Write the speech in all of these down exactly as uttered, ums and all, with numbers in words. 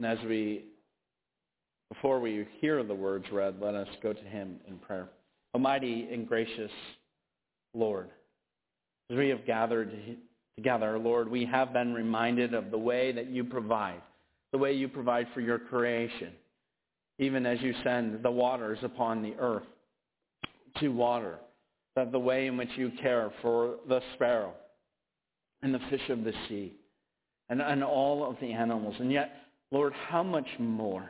And as we, before we hear the words read, let us go to him in prayer. Almighty and gracious Lord, as we have gathered together, Lord, we have been reminded of the way that you provide, the way you provide for your creation, even as you send the waters upon the earth to water, that the way in which you care for the sparrow and the fish of the sea and, and all of the animals. And yet, Lord, how much more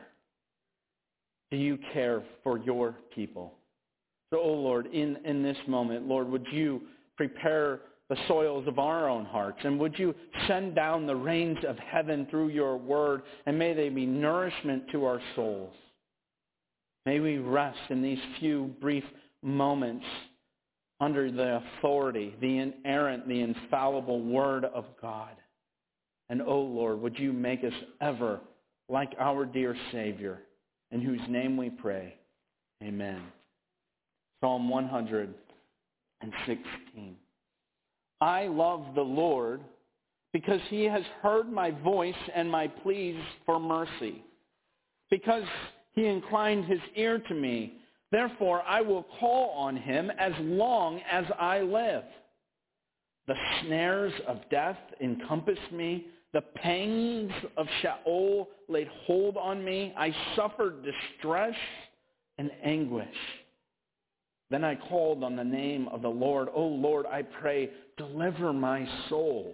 do you care for your people? So, oh Lord, in, in this moment, Lord, would you prepare the soils of our own hearts, and would you send down the rains of heaven through your word, and may they be nourishment to our souls. May we rest in these few brief moments under the authority, the inerrant, the infallible word of God. And, oh Lord, would you make us ever like our dear Savior, in whose name we pray. Amen. Psalm one hundred sixteen. I love the Lord because he has heard my voice and my pleas for mercy. Because he inclined his ear to me, therefore I will call on him as long as I live. The snares of death encompassed me. The pangs of Sheol laid hold on me. I suffered distress and anguish. Then I called on the name of the Lord. O Lord, I pray, deliver my soul.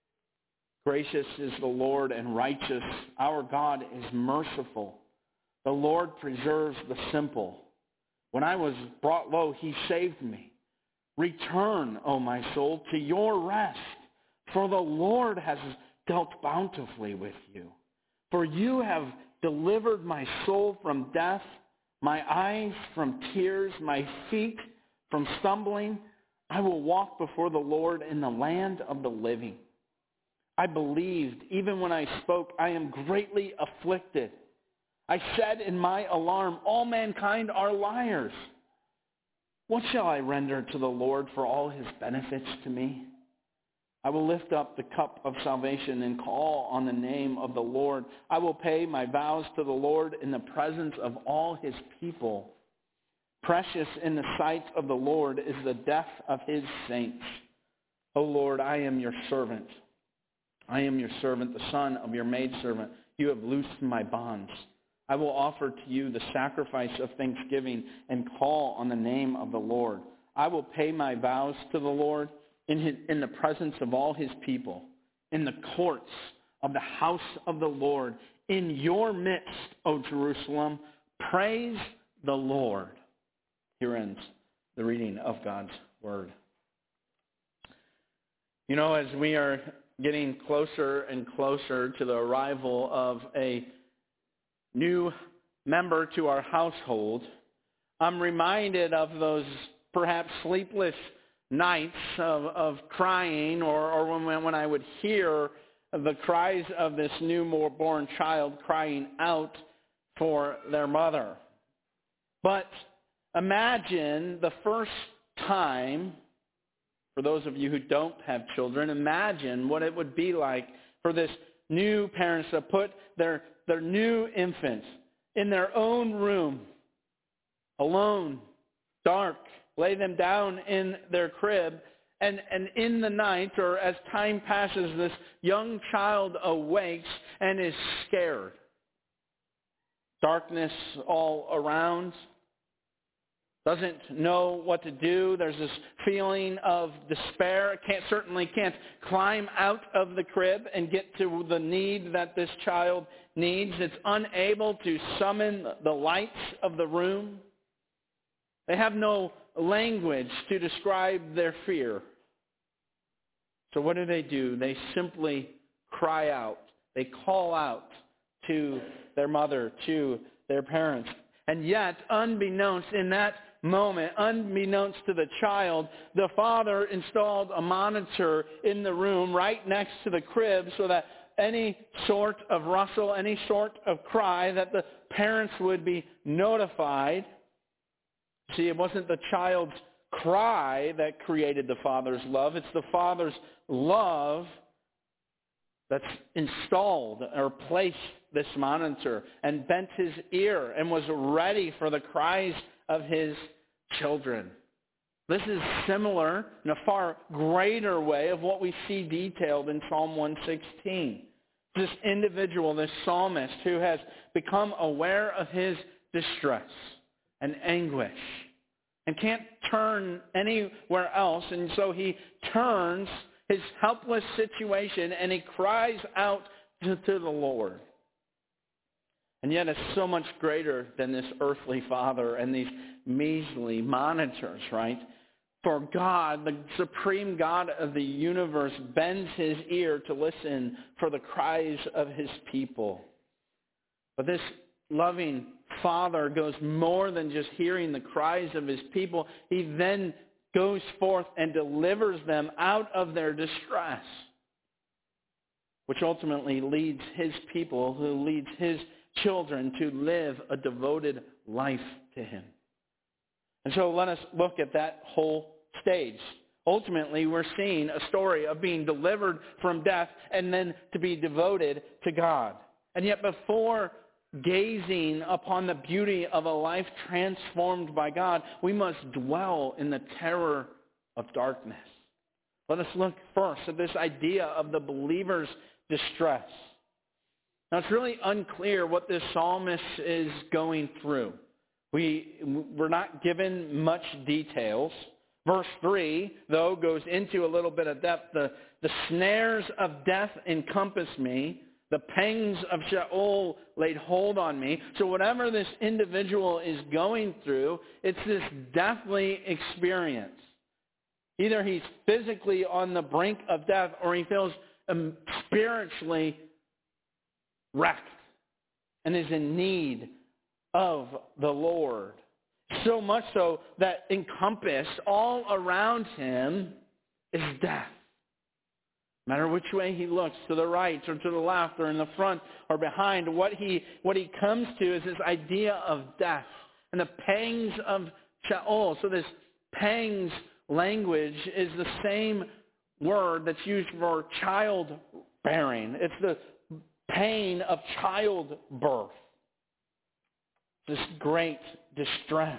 Gracious is the Lord and righteous. Our God is merciful. The Lord preserves the simple. When I was brought low, he saved me. Return, O my soul, to your rest, for the Lord has dealt bountifully with you. For you have delivered my soul from death, my eyes from tears, my feet from stumbling. I will walk before the Lord in the land of the living. I believed, even when I spoke, I am greatly afflicted. I said in my alarm, all mankind are liars. What shall I render to the Lord for all his benefits to me? I will lift up the cup of salvation and call on the name of the Lord. I will pay my vows to the Lord in the presence of all his people. Precious in the sight of the Lord is the death of his saints. O Lord, I am your servant. I am your servant, the son of your maidservant. You have loosed my bonds. I will offer to you the sacrifice of thanksgiving and call on the name of the Lord. I will pay my vows to the Lord in, his, in the presence of all his people, in the courts of the house of the Lord. In your midst, O Jerusalem, praise the Lord. Here ends the reading of God's word. You know, as we are getting closer and closer to the arrival of a new member to our household, I'm reminded of those perhaps sleepless nights of, of crying, or, or when, when I would hear the cries of this newborn child crying out for their mother. But imagine the first time, for those of you who don't have children, imagine what it would be like for this new parents to put their, their new infants in their own room, alone, dark, lay them down in their crib, and, and in the night, or as time passes, this young child awakes and is scared. Darkness all around, doesn't know what to do. There's this feeling of despair. Can't, certainly can't climb out of the crib and get to the need that this child needs. It's unable to summon the lights of the room. They have no language to describe their fear. So what do they do? They simply cry out. They call out to their mother, to their parents. And yet, unbeknownst in that moment, unbeknownst to the child, the father installed a monitor in the room right next to the crib so that any sort of rustle, any sort of cry, that the parents would be notified. See, it wasn't the child's cry that created the father's love. It's the father's love that's installed or placed this monitor and bent his ear and was ready for the cries of his children. This is similar in a far greater way of what we see detailed in Psalm one sixteen. This individual, this psalmist who has become aware of his distress and anguish and can't turn anywhere else, and so he turns his helpless situation and he cries out to, to the Lord. And yet it's so much greater than this earthly father and these measly monitors, right? For God, the supreme God of the universe, bends his ear to listen for the cries of his people. But this loving Father goes more than just hearing the cries of his people. He then goes forth and delivers them out of their distress, which ultimately leads his people, who leads his children to live a devoted life to him. And so let us look at that whole stage. Ultimately, we're seeing a story of being delivered from death and then to be devoted to God. And yet before gazing upon the beauty of a life transformed by God, we must dwell in the terror of darkness. Let us look first at this idea of the believer's distress. Now, it's really unclear what this psalmist is going through. We, we're not given much details. Verse three, though, goes into a little bit of depth. The, the snares of death encompass me. The pangs of Sheol laid hold on me. So whatever this individual is going through, it's this deathly experience. Either he's physically on the brink of death or he feels um, spiritually wrecked and is in need of the Lord. So much so that encompassed all around him is death. No matter which way he looks, to the right or to the left or in the front or behind, what he what he comes to is this idea of death and the pangs of Sheol. So this pangs language is the same word that's used for childbearing. It's the pain of childbirth. This great distress.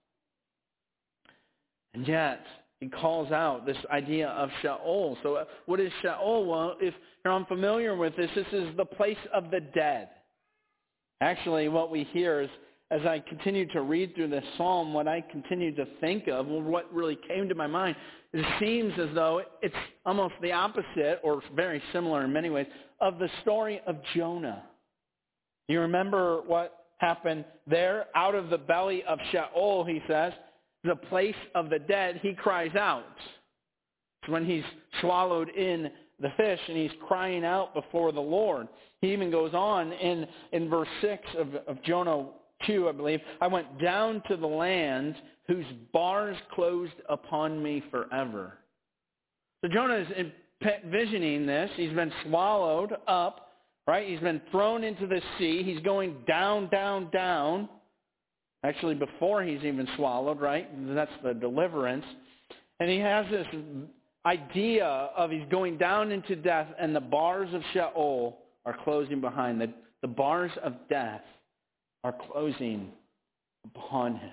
And yet, he calls out this idea of Sheol. So uh, what is Sheol? Well, if you're unfamiliar with this, this is the place of the dead. Actually, what we hear is, as I continue to read through this psalm, what I continue to think of, well, what really came to my mind, it seems as though it's almost the opposite, or very similar in many ways, of the story of Jonah. You remember what happened there? Out of the belly of Sheol, he says, the place of the dead, he cries out. It's when he's swallowed in the fish and he's crying out before the Lord. He even goes on in, in verse six of, of Jonah two, I believe, I went down to the land whose bars closed upon me forever. So Jonah is envisioning this. He's been swallowed up, right? He's been thrown into the sea. He's going down, down, down. Actually, before he's even swallowed, right? That's the deliverance. And he has this idea of he's going down into death, and the bars of Sheol are closing behind. The, the bars of death are closing upon him.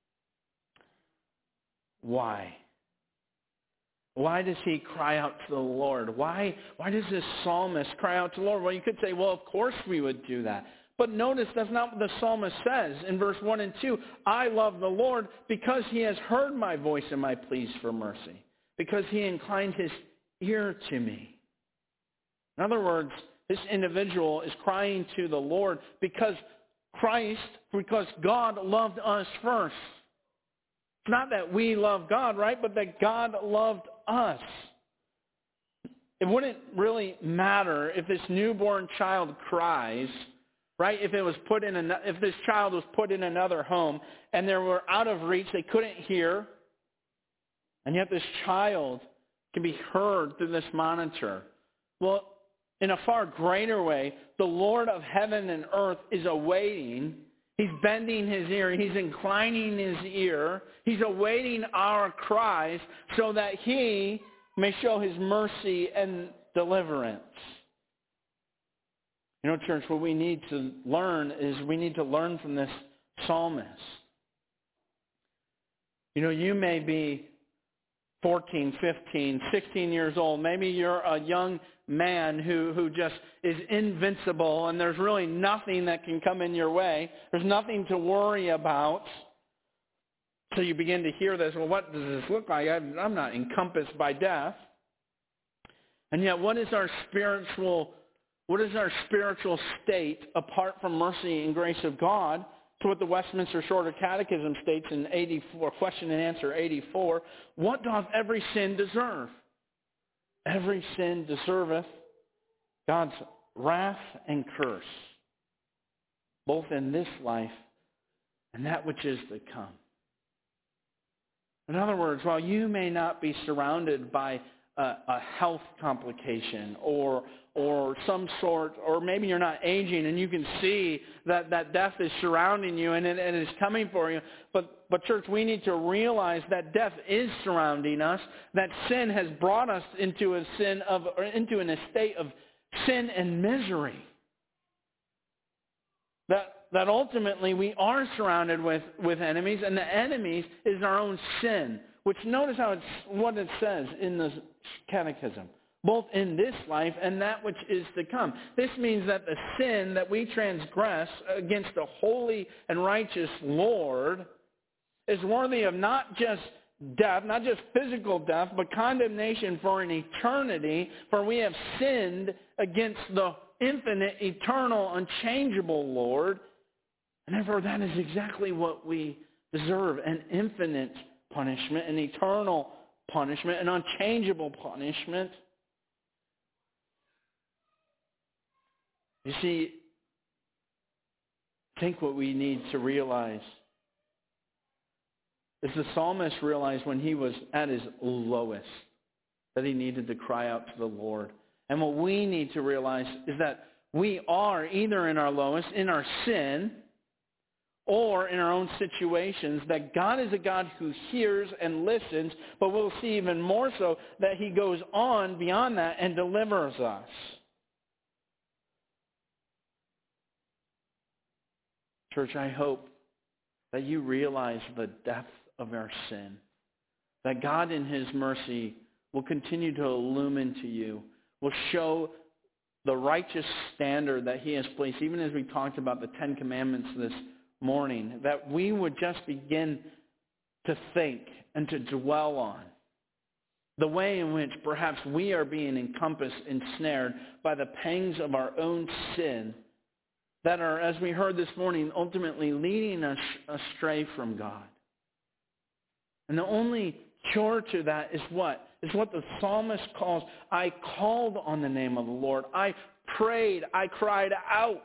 Why? Why does he cry out to the Lord? Why, why does this psalmist cry out to the Lord? Well, you could say, well, of course we would do that. But notice that's not what the psalmist says in verse one and two. I love the Lord because he has heard my voice and my pleas for mercy, because he inclined his ear to me. In other words, this individual is crying to the Lord because Christ, because God loved us first. It's not that we love God, right? But that God loved us. It wouldn't really matter if this newborn child cries, right? If it was put in a, if this child was put in another home and they were out of reach, they couldn't hear, and yet this child can be heard through this monitor. Well, in a far greater way, the Lord of heaven and earth is awaiting. He's bending his ear. He's inclining his ear. He's awaiting our cries so that he may show his mercy and deliverance. You know, church, what we need to learn is we need to learn from this psalmist. You know, you may be fourteen, fifteen, sixteen years old. Maybe you're a young man who, who just is invincible and there's really nothing that can come in your way. There's nothing to worry about. So you begin to hear this, well, what does this look like? I'm, I'm not encompassed by death. And yet, what is our spiritual, what is our spiritual state apart from mercy and grace of God? To what the Westminster Shorter Catechism states in eighty-four, question and answer eighty-four, what doth every sin deserve? Every sin deserveth God's wrath and curse, both in this life and that which is to come. In other words, while you may not be surrounded by a, a health complication or or some sort, or maybe you're not aging and you can see that, that death is surrounding you and it, and it is coming for you. But, but church, we need to realize that death is surrounding us, that sin has brought us into a sin of, or into an estate of sin and misery. That, that ultimately we are surrounded with, with enemies, and the enemies is our own sin, which notice how it's, what it says in the catechism. Both in this life and that which is to come. This means that the sin that we transgress against the holy and righteous Lord is worthy of not just death, not just physical death, but condemnation for an eternity, for we have sinned against the infinite, eternal, unchangeable Lord. And therefore that is exactly what we deserve, an infinite punishment, an eternal punishment, an unchangeable punishment. You see, I think what we need to realize is the psalmist realized when he was at his lowest that he needed to cry out to the Lord. And what we need to realize is that we are either in our lowest, in our sin, or in our own situations, that God is a God who hears and listens, but we'll see even more so that he goes on beyond that and delivers us. Church, I hope that you realize the depth of our sin, that God in his mercy will continue to illumine to you, will show the righteous standard that he has placed, even as we talked about the Ten Commandments this morning, that we would just begin to think and to dwell on the way in which perhaps we are being encompassed, ensnared by the pangs of our own sin, that are, as we heard this morning, ultimately leading us astray from God. And the only cure to that is what? Is what the psalmist calls, I called on the name of the Lord. I prayed. I cried out.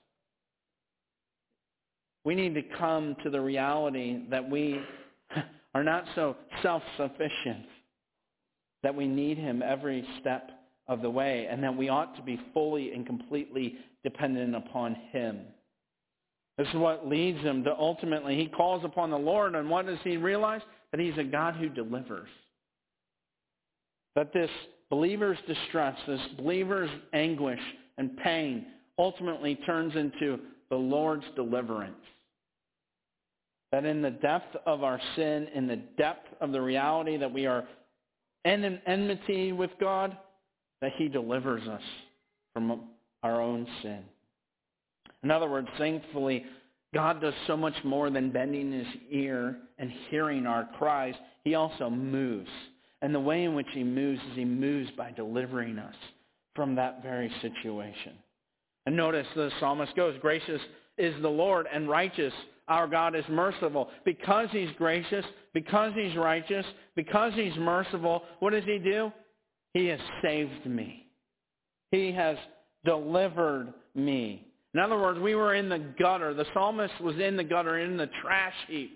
We need to come to the reality that we are not so self-sufficient, that we need him every step of the way, and that we ought to be fully and completely dependent upon him. This is what leads him to ultimately, he calls upon the Lord, and what does he realize? That he's a God who delivers. That this believer's distress, this believer's anguish and pain ultimately turns into the Lord's deliverance. That in the depth of our sin, in the depth of the reality that we are in enmity with God, that he delivers us from our own sin. In other words, thankfully, God does so much more than bending his ear and hearing our cries. He also moves. And the way in which he moves is he moves by delivering us from that very situation. And notice the psalmist goes, gracious is the Lord and righteous. Our God is merciful. Because he's gracious, because he's righteous, because he's merciful, what does he do? He has saved me. He has delivered me. In other words, we were in the gutter. The psalmist was in the gutter, in the trash heap.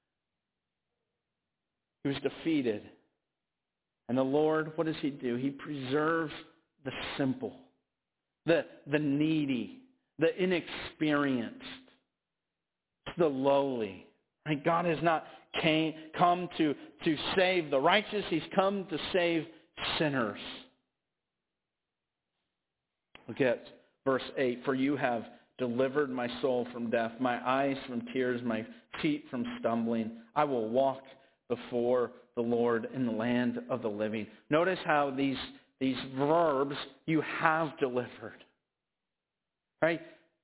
He was defeated. And the Lord, what does he do? He preserves the simple, the, the needy, the inexperienced, the lowly. Right? God has not came, come to, to save the righteous. He's come to save sinners. Look at Verse eight, for you have delivered my soul from death, my eyes from tears, my feet from stumbling. I will walk before the Lord in the land of the living. Notice how these, these verbs, you have delivered. Right?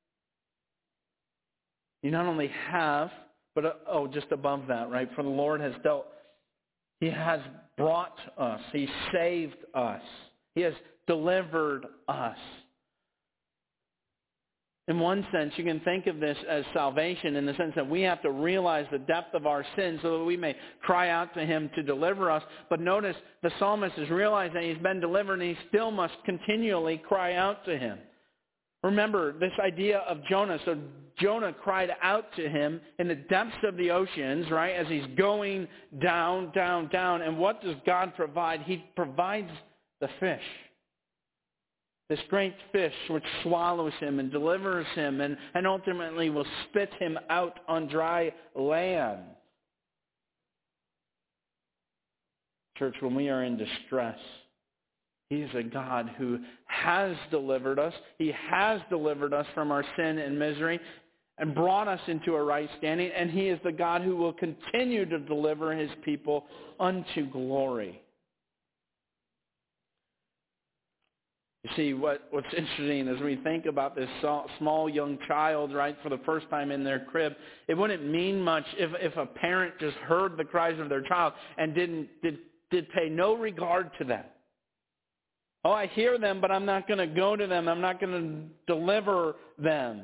You not only have, but uh, oh, just above that, right? For the Lord has dealt, He has brought us. He saved us. He has delivered us. In one sense, you can think of this as salvation in the sense that we have to realize the depth of our sin so that we may cry out to Him to deliver us. But notice the psalmist has realized that he's been delivered and he still must continually cry out to Him. Remember this idea of Jonah. So Jonah cried out to Him in the depths of the oceans, right, as he's going down, down, down. And what does God provide? He provides the fish. This great fish which swallows him and delivers him and, and ultimately will spit him out on dry land. Church, when we are in distress, He is a God who has delivered us. He has delivered us from our sin and misery and brought us into a right standing. And He is the God who will continue to deliver His people unto glory. You see, what, what's interesting as we think about this small young child, right, for the first time in their crib, it wouldn't mean much if, if a parent just heard the cries of their child and didn't did, did pay no regard to them. Oh, I hear them, but I'm not going to go to them. I'm not going to deliver them.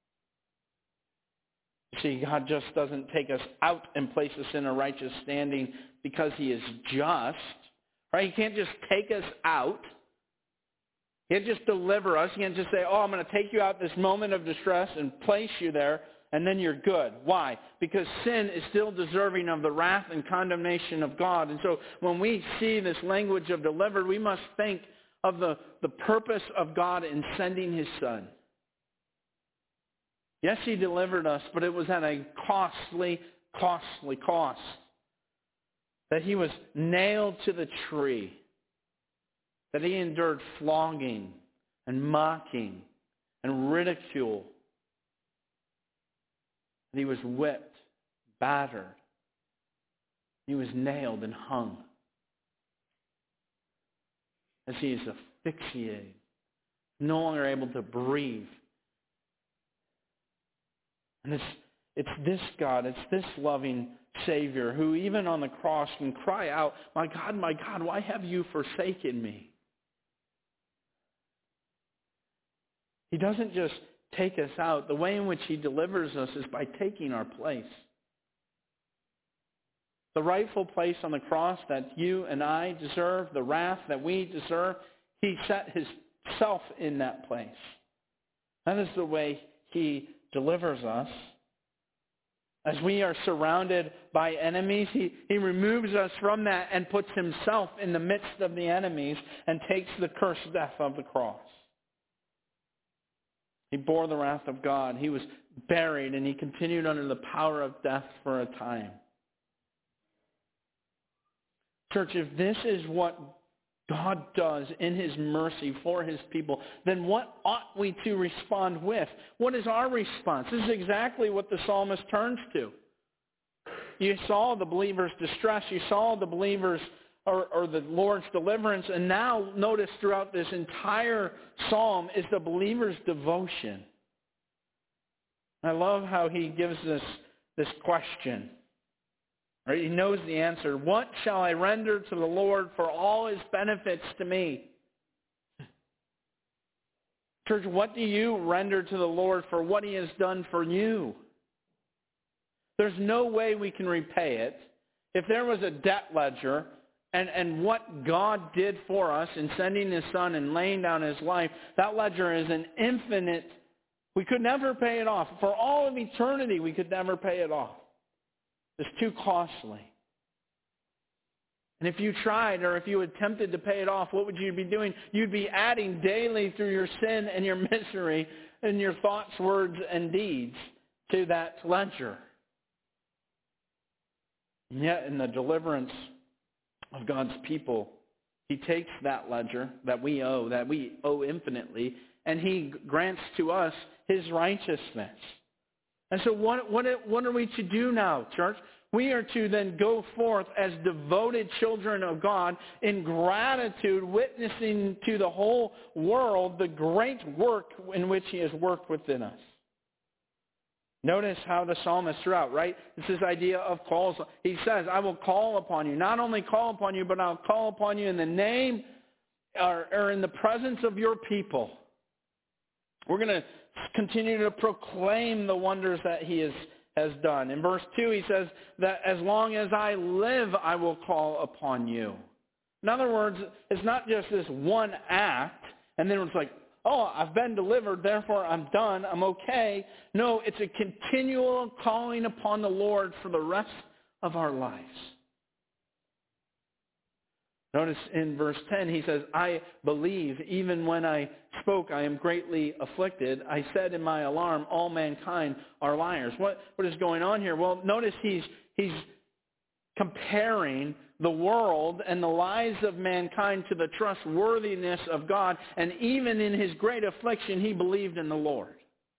You see, God just doesn't take us out and place us in a righteous standing because He is just. Right? He can't just take us out. He can't just deliver us. He can't just say, oh, I'm going to take you out this moment of distress and place you there, and then you're good. Why? Because sin is still deserving of the wrath and condemnation of God. And so when we see this language of delivered, we must think of the, the purpose of God in sending His Son. Yes, He delivered us, but it was at a costly, costly cost. That He was nailed to the tree. That He endured flogging and mocking and ridicule. That He was whipped, battered. He was nailed and hung. As He is asphyxiated, no longer able to breathe. And it's, it's this God, it's this loving Savior who even on the cross can cry out, my God, my God, why have you forsaken me? He doesn't just take us out. The way in which He delivers us is by taking our place. The rightful place on the cross that you and I deserve, the wrath that we deserve, He set Himself in that place. That is the way He delivers us. As we are surrounded by enemies, he, he removes us from that and puts Himself in the midst of the enemies and takes the cursed death of the cross. He bore the wrath of God. He was buried and He continued under the power of death for a time. Church, if this is what God does in His mercy for His people, then what ought we to respond with? What is our response? This is exactly what the psalmist turns to. You saw the believer's distress. You saw the believer's or, or the Lord's deliverance. And now notice throughout this entire psalm is the believer's devotion. I love how he gives this, this question. Right? He knows the answer. What shall I render to the Lord for all His benefits to me? Church, what do you render to the Lord for what He has done for you? There's no way we can repay it. If there was a debt ledger, and, and what God did for us in sending His Son and laying down His life, that ledger is an infinite, we could never pay it off. For all of eternity, we could never pay it off. It's too costly. And if you tried or if you attempted to pay it off, what would you be doing? You'd be adding daily through your sin and your misery and your thoughts, words, and deeds to that ledger. And yet in the deliverance of God's people, He takes that ledger that we owe, that we owe infinitely, and he grants to us his righteousness. And so what, what, what are we to do now, church? We are to then go forth as devoted children of God in gratitude, witnessing to the whole world the great work in which he has worked within us. Notice how the psalmist throughout, right? It's this idea of calls. He says, I will call upon you. Not only call upon you, but I'll call upon you in the name or, or in the presence of your people. We're going to continue to proclaim the wonders that he has, has done. In verse two, he says that as long as I live, I will call upon you. In other words, it's not just this one act, and then it's like, oh, I've been delivered, therefore I'm done, I'm okay. No, it's a continual calling upon the Lord for the rest of our lives. Notice in verse ten, he says, I believe, even when I spoke, I am greatly afflicted. I said in my alarm, all mankind are liars. What, what is going on here? Well, notice he's, he's comparing the world and the lives of mankind to the trustworthiness of God. And even in his great affliction, he believed in the Lord.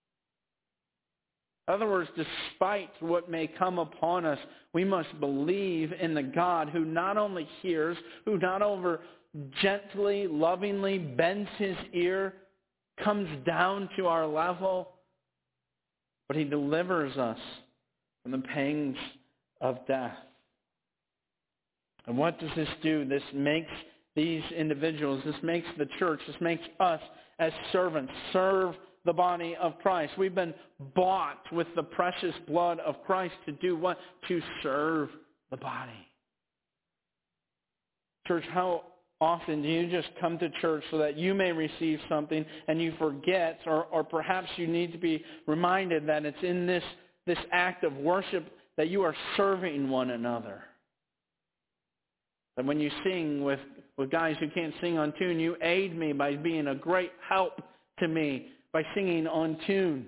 In other words, despite what may come upon us, we must believe in the God who not only hears, who not only gently, lovingly bends his ear, comes down to our level, but he delivers us from the pangs of death. And what does this do? This makes these individuals, this makes the church, this makes us as servants serve the body of Christ. We've been bought with the precious blood of Christ to do what? To serve the body. Church, how often do you just come to church so that you may receive something and you forget, or, or perhaps you need to be reminded that it's in this, this act of worship that you are serving one another? And when you sing with, with guys who can't sing on tune, you aid me by being a great help to me by singing on tune.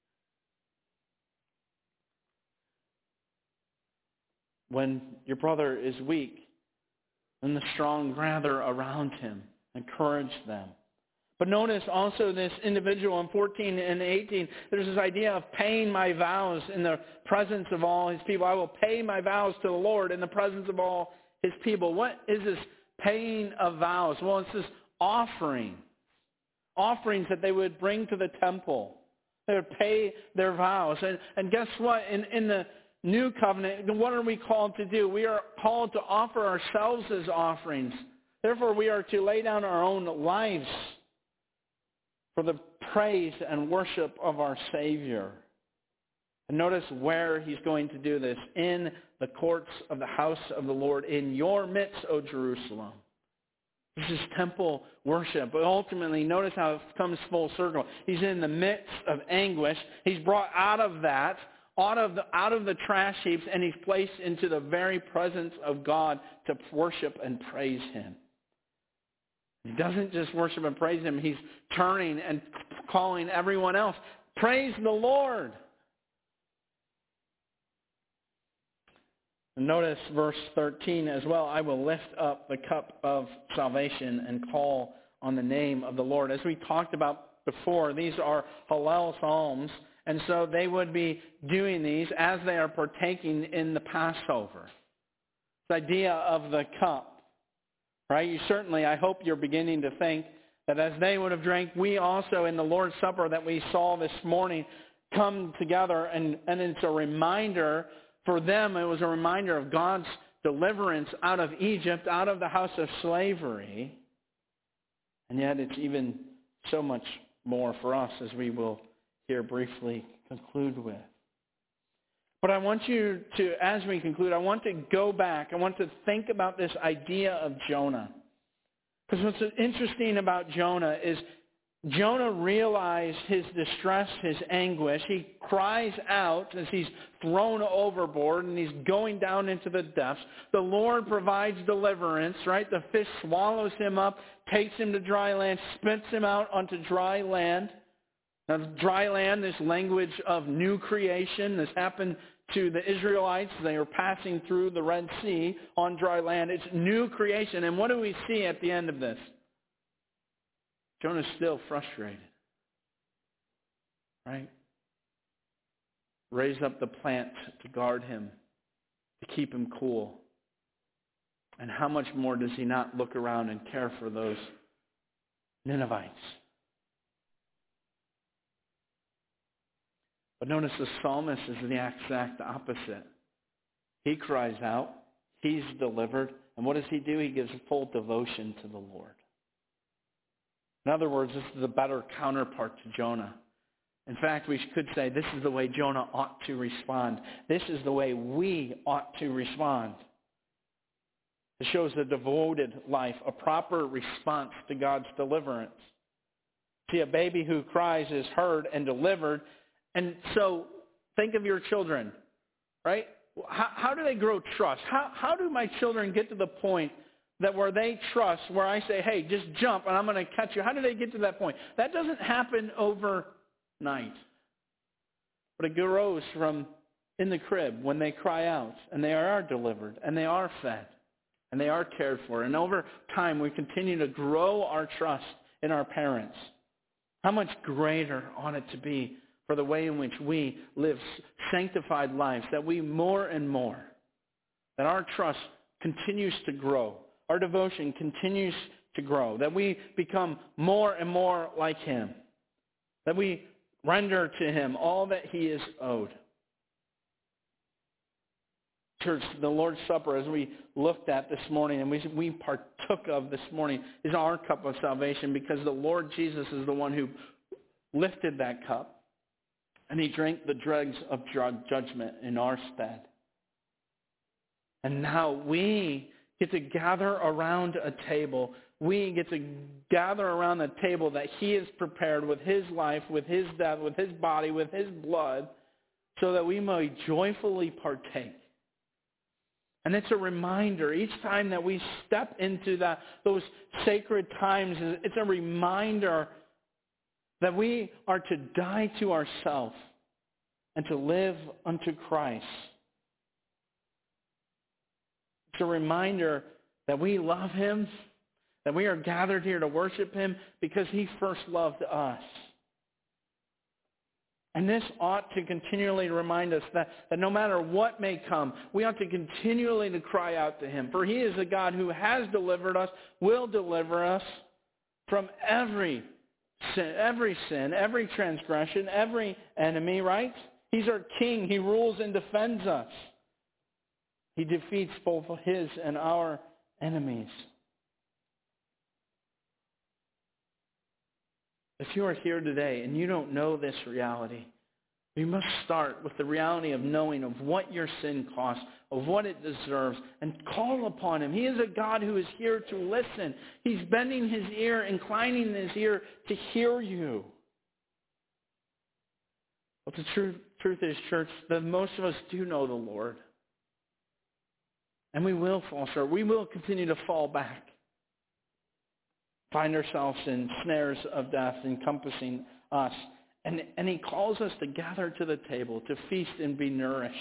When your brother is weak, then the strong gather around him, encourage them. But notice also this individual in fourteen and eighteen, there's this idea of paying my vows in the presence of all his people. I will pay my vows to the Lord in the presence of all his people. What is this paying of vows? Well, it's this offering. Offerings that they would bring to the temple. They would pay their vows. And, and guess what? In, in the new covenant, what are we called to do? We are called to offer ourselves as offerings. Therefore, we are to lay down our own lives for the praise and worship of our Savior. And notice where he's going to do this. In the courts of the house of the Lord, in your midst, O Jerusalem. This is temple worship. But ultimately, notice how it comes full circle. He's in the midst of anguish. He's brought out of that, out of the, out of the trash heaps, and he's placed into the very presence of God to worship and praise him. He doesn't just worship and praise him. He's turning and calling everyone else. Praise the Lord. Notice verse thirteen as well. I will lift up the cup of salvation and call on the name of the Lord. As we talked about before, these are Hallel psalms, and so they would be doing these as they are partaking in the Passover. The idea of the cup, right? You certainly, I hope you're beginning to think that as they would have drank, we also in the Lord's Supper that we saw this morning come together, and, and it's a reminder. For them, it was a reminder of God's deliverance out of Egypt, out of the house of slavery. And yet it's even so much more for us, as we will here briefly conclude with. But I want you to, as we conclude, I want to go back. I want to think about this idea of Jonah. Because what's interesting about Jonah is Jonah realized his distress, his anguish. He cries out as he's thrown overboard and he's going down into the depths. The Lord provides deliverance, right? The fish swallows him up, takes him to dry land, spits him out onto dry land. Now, dry land, this language of new creation. This happened to the Israelites. They were passing through the Red Sea on dry land. It's new creation. And what do we see at the end of this? Jonah's still frustrated. right? Raise up the plant to guard him, to keep him cool. And how much more does he not look around and care for those Ninevites? But notice the psalmist is the exact opposite. He cries out. He's delivered. And what does he do? He gives full devotion to the Lord. In other words, this is the better counterpart to Jonah. In fact, we could say this is the way Jonah ought to respond. This is the way we ought to respond. It shows a devoted life, a proper response to God's deliverance. See, a baby who cries is heard and delivered. And so think of your children, right? How, how do they grow trust? How, how do my children get to the point that where they trust, where I say, hey, just jump and I'm going to catch you? How do they get to that point? That doesn't happen overnight. But it grows from in the crib when they cry out and they are delivered and they are fed and they are cared for. And over time, we continue to grow our trust in our parents. How much greater ought it to be for the way in which we live sanctified lives, that we more and more, that our trust continues to grow, our devotion continues to grow, that we become more and more like him, that we render to him all that he is owed. Church, the Lord's Supper, as we looked at this morning and we, we partook of this morning, is our cup of salvation, because the Lord Jesus is the one who lifted that cup. And he drank the dregs of judgment in our stead. And now we get to gather around a table. We get to gather around the table that he has prepared with his life, with his death, with his body, with his blood, so that we may joyfully partake. And it's a reminder, each time that we step into that, those sacred times, it's a reminder that we are to die to ourselves and to live unto Christ. It's a reminder that we love him, that we are gathered here to worship him because he first loved us. And this ought to continually remind us that, that no matter what may come, we ought to continually to cry out to him. For he is a God who has delivered us, will deliver us from every sin, every sin, every transgression, every enemy, right? He's our king. He rules and defends us. He defeats both his and our enemies. If you are here today and you don't know this reality, you must start with the reality of knowing of what your sin costs, of what it deserves, and call upon him. He is a God who is here to listen. He's bending his ear, inclining his ear to hear you. But the truth, truth is, church, that most of us do know the Lord. And we will fall short. We will continue to fall back. Find ourselves in snares of death encompassing us. And, and he calls us to gather to the table, to feast and be nourished.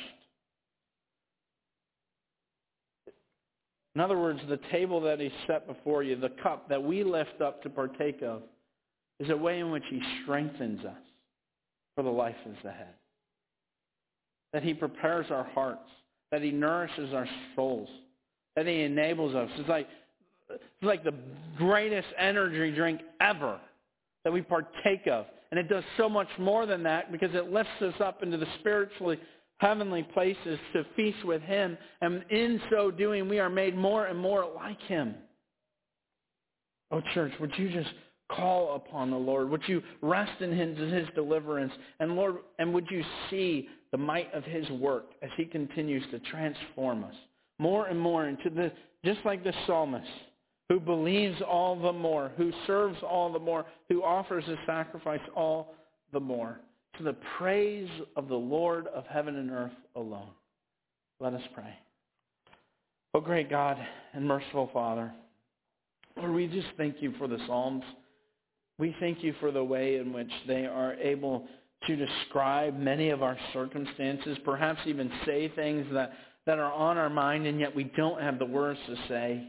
In other words, the table that he set before you, the cup that we lift up to partake of, is a way in which he strengthens us for the life that's ahead. That he prepares our hearts, that he nourishes our souls, that he enables us. It's like, it's like the greatest energy drink ever that we partake of. And it does so much more than that, because it lifts us up into the spiritually heavenly places to feast with him. And in so doing, we are made more and more like him. Oh, church, would you just call upon the Lord? Would you rest in his, his deliverance? And Lord, and would you see the might of his work as he continues to transform us more and more into the, just like the psalmist, who believes all the more, who serves all the more, who offers a sacrifice all the more, to the praise of the Lord of heaven and earth alone. Let us pray. Oh, great God and merciful Father, Lord, we just thank you for the Psalms. We thank you for the way in which they are able to describe many of our circumstances, perhaps even say things that, that are on our mind, and yet we don't have the words to say.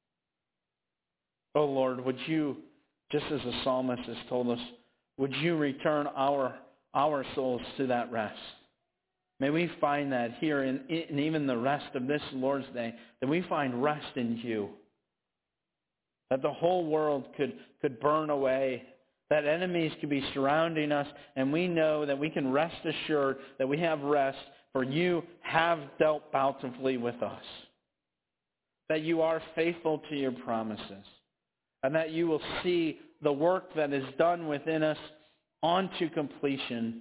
Oh, Lord, would you, just as the psalmist has told us, would you return our, our souls to that rest. May we find that here in, in even the rest of this Lord's Day, that we find rest in you. That the whole world could, could burn away, that enemies could be surrounding us, and we know that we can rest assured that we have rest, for you have dealt bountifully with us. That you are faithful to your promises, and that you will see the work that is done within us on to completion,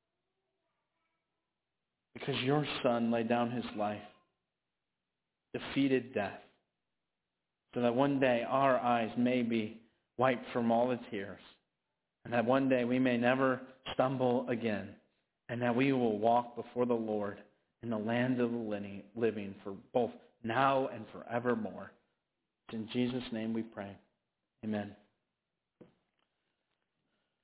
because your Son laid down his life, defeated death, so that one day our eyes may be wiped from all the tears, and that one day we may never stumble again, and that we will walk before the Lord in the land of the living for both now and forevermore. In Jesus' name we pray. Amen.